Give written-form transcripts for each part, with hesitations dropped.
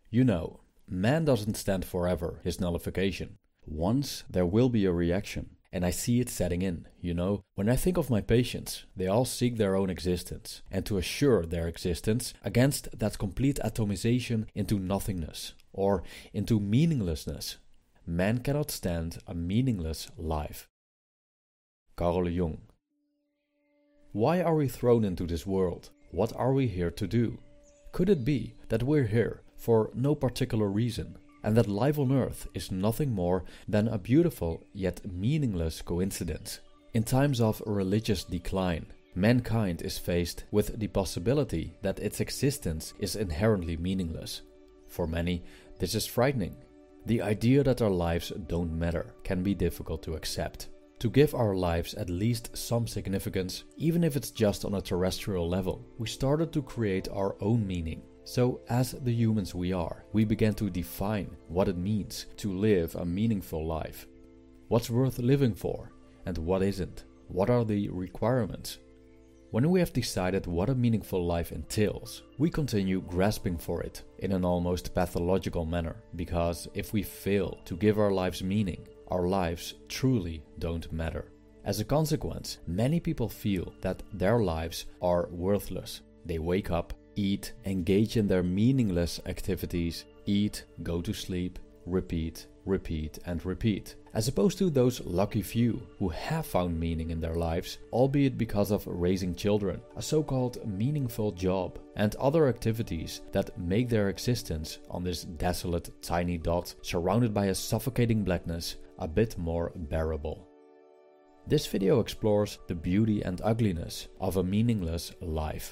You know, man doesn't stand forever, his nullification. Once there will be a reaction. And I see it setting in, When I think of my patients, they all seek their own existence, and to assure their existence against that complete atomization into nothingness, or into meaninglessness. Man cannot stand a meaningless life. Carl Jung. Why are we thrown into this world? What are we here to do? Could it be that we're here for no particular reason? And that life on earth is nothing more than a beautiful yet meaningless coincidence. In times of religious decline, mankind is faced with the possibility that its existence is inherently meaningless. For many, this is frightening. The idea that our lives don't matter can be difficult to accept. To give our lives at least some significance, even if it's just on a terrestrial level, we started to create our own meaning. So, as the humans we are, we began to define what it means to live a meaningful life. What's worth living for, and what isn't? What are the requirements? When we have decided what a meaningful life entails, we continue grasping for it in an almost pathological manner, because if we fail to give our lives meaning, our lives truly don't matter. As a consequence, many people feel that their lives are worthless. They wake up, eat, engage in their meaningless activities, eat, go to sleep, repeat, and repeat. As opposed to those lucky few who have found meaning in their lives, albeit because of raising children, a so-called meaningful job, and other activities that make their existence on this desolate tiny dot surrounded by a suffocating blackness a bit more bearable. This video explores the beauty and ugliness of a meaningless life.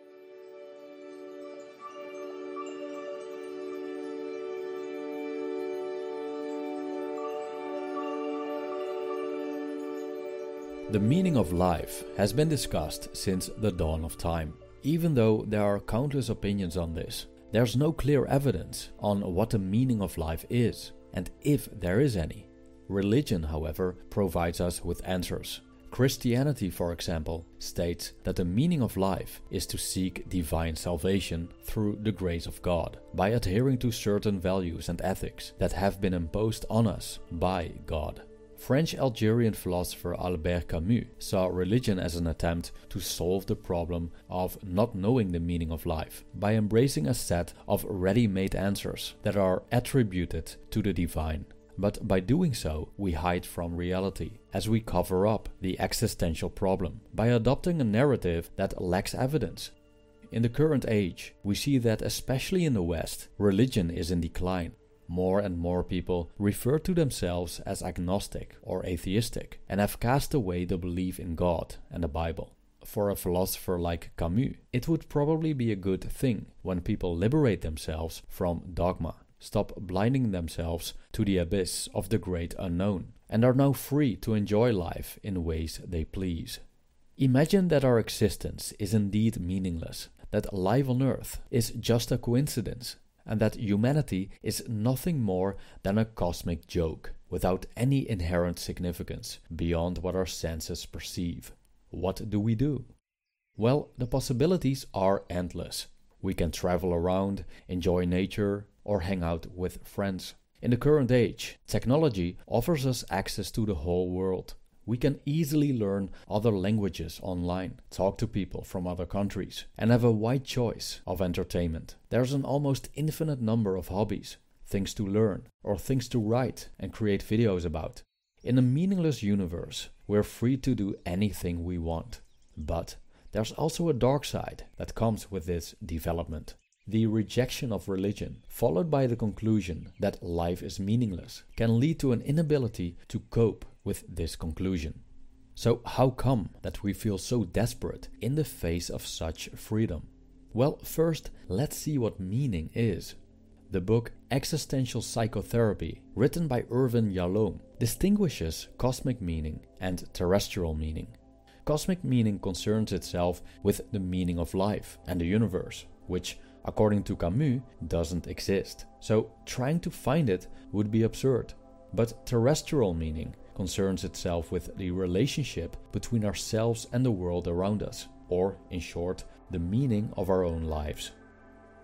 The meaning of life has been discussed since the dawn of time. Even though there are countless opinions on this, there's no clear evidence on what the meaning of life is, and if there is any. Religion, however, provides us with answers. Christianity, for example, states that the meaning of life is to seek divine salvation through the grace of God, by adhering to certain values and ethics that have been imposed on us by God. French-Algerian philosopher Albert Camus saw religion as an attempt to solve the problem of not knowing the meaning of life by embracing a set of ready-made answers that are attributed to the divine. But by doing so, we hide from reality, as we cover up the existential problem by adopting a narrative that lacks evidence. In the current age, we see that especially in the West, religion is in decline. More and more people refer to themselves as agnostic or atheistic and have cast away the belief in God and the Bible. For a philosopher like Camus, it would probably be a good thing when people liberate themselves from dogma, stop blinding themselves to the abyss of the great unknown, and are now free to enjoy life in ways they please. Imagine that our existence is indeed meaningless, that life on Earth is just a coincidence, and that humanity is nothing more than a cosmic joke, without any inherent significance beyond what our senses perceive. What do we do? Well, the possibilities are endless. We can travel around, enjoy nature, or hang out with friends. In the current age, technology offers us access to the whole world. We can easily learn other languages online, talk to people from other countries, and have a wide choice of entertainment. There's an almost infinite number of hobbies, things to learn, or things to write and create videos about. In a meaningless universe, we're free to do anything we want. But there's also a dark side that comes with this development. The rejection of religion, followed by the conclusion that life is meaningless, can lead to an inability to cope with this conclusion. So how come that we feel so desperate in the face of such freedom? Well, first, let's see what meaning is. The book Existential Psychotherapy, written by Irvin Yalom, distinguishes cosmic meaning and terrestrial meaning. Cosmic meaning concerns itself with the meaning of life and the universe, which, according to Camus, doesn't exist. So trying to find it would be absurd. But terrestrial meaning concerns itself with the relationship between ourselves and the world around us, or, in short, the meaning of our own lives.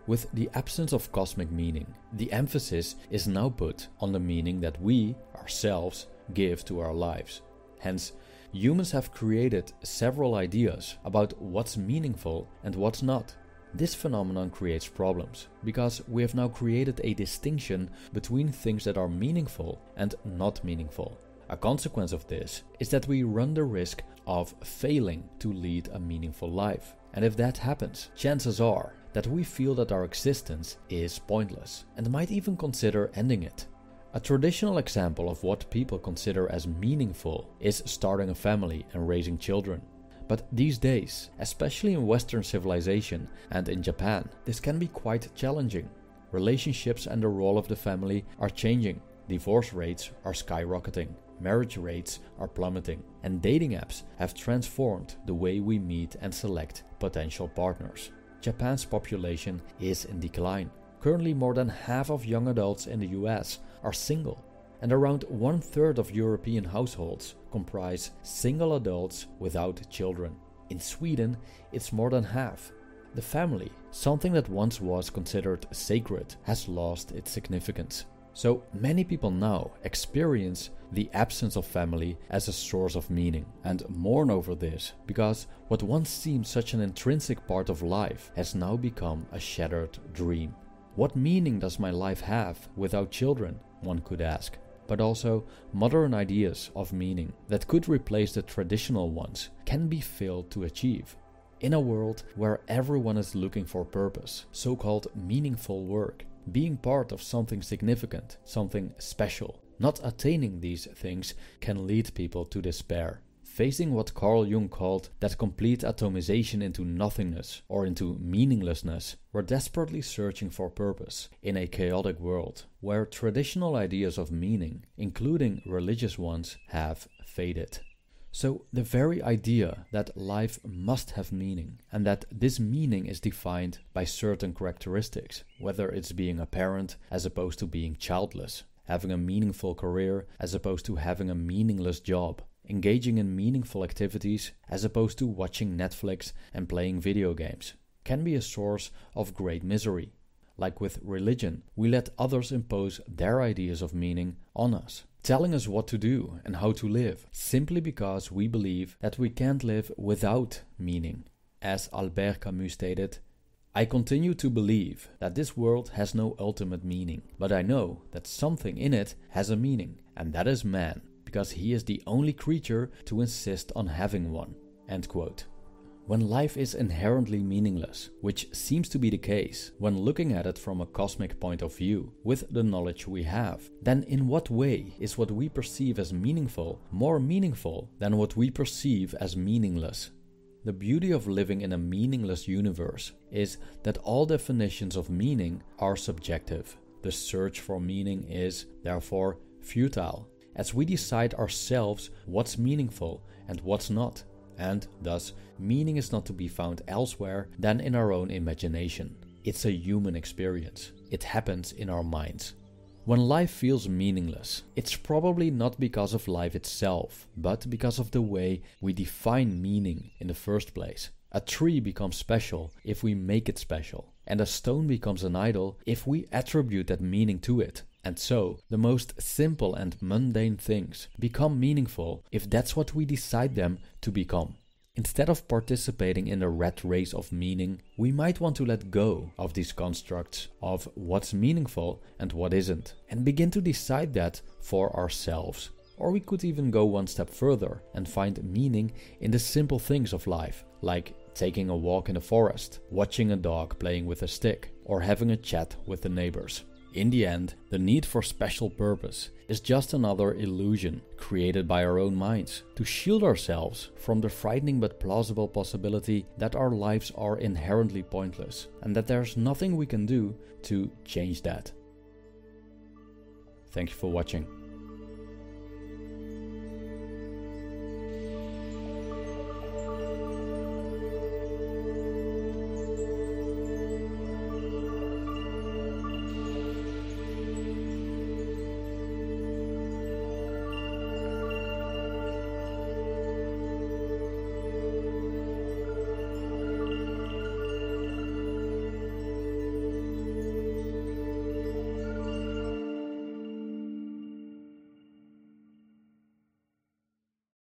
With the absence of cosmic meaning, the emphasis is now put on the meaning that we, ourselves, give to our lives. Hence, humans have created several ideas about what's meaningful and what's not. This phenomenon creates problems, because we have now created a distinction between things that are meaningful and not meaningful. A consequence of this is that we run the risk of failing to lead a meaningful life. And if that happens, chances are that we feel that our existence is pointless and might even consider ending it. A traditional example of what people consider as meaningful is starting a family and raising children. But these days, especially in Western civilization and in Japan, this can be quite challenging. Relationships and the role of the family are changing. Divorce rates are skyrocketing. Marriage rates are plummeting. And dating apps have transformed the way we meet and select potential partners. Japan's population is in decline. Currently, more than half of young adults in the US are single, and around 1/3 of European households comprise single adults without children. In Sweden, it's more than half. The family, something that once was considered sacred, has lost its significance. So many people now experience the absence of family as a source of meaning and mourn over this, because what once seemed such an intrinsic part of life has now become a shattered dream. What meaning does my life have without children? One could ask. But also, modern ideas of meaning that could replace the traditional ones can be failed to achieve. In a world where everyone is looking for purpose, so-called meaningful work, being part of something significant, something special, not attaining these things can lead people to despair. Facing what Carl Jung called that complete atomization into nothingness or into meaninglessness, we're desperately searching for purpose in a chaotic world where traditional ideas of meaning, including religious ones, have faded. So the very idea that life must have meaning and that this meaning is defined by certain characteristics, whether it's being a parent as opposed to being childless, having a meaningful career as opposed to having a meaningless job, engaging in meaningful activities as opposed to watching Netflix and playing video games, can be a source of great misery. Like with religion, we let others impose their ideas of meaning on us, telling us what to do and how to live, simply because we believe that we can't live without meaning. As Albert Camus stated, "I continue to believe that this world has no ultimate meaning, but I know that something in it has a meaning, and that is man, because he is the only creature to insist on having one." End quote. When life is inherently meaningless, which seems to be the case when looking at it from a cosmic point of view with the knowledge we have, then in what way is what we perceive as meaningful more meaningful than what we perceive as meaningless? The beauty of living in a meaningless universe is that all definitions of meaning are subjective. The search for meaning is, therefore, futile, as we decide ourselves what's meaningful and what's not. And thus, meaning is not to be found elsewhere than in our own imagination. It's a human experience. It happens in our minds. When life feels meaningless, it's probably not because of life itself, but because of the way we define meaning in the first place. A tree becomes special if we make it special, and a stone becomes an idol if we attribute that meaning to it. And so, the most simple and mundane things become meaningful if that's what we decide them to become. Instead of participating in the rat race of meaning, we might want to let go of these constructs of what's meaningful and what isn't, and begin to decide that for ourselves. Or we could even go one step further and find meaning in the simple things of life, like taking a walk in the forest, watching a dog playing with a stick, or having a chat with the neighbors. In the end, the need for special purpose is just another illusion created by our own minds to shield ourselves from the frightening but plausible possibility that our lives are inherently pointless and that there's nothing we can do to change that. Thank you for watching.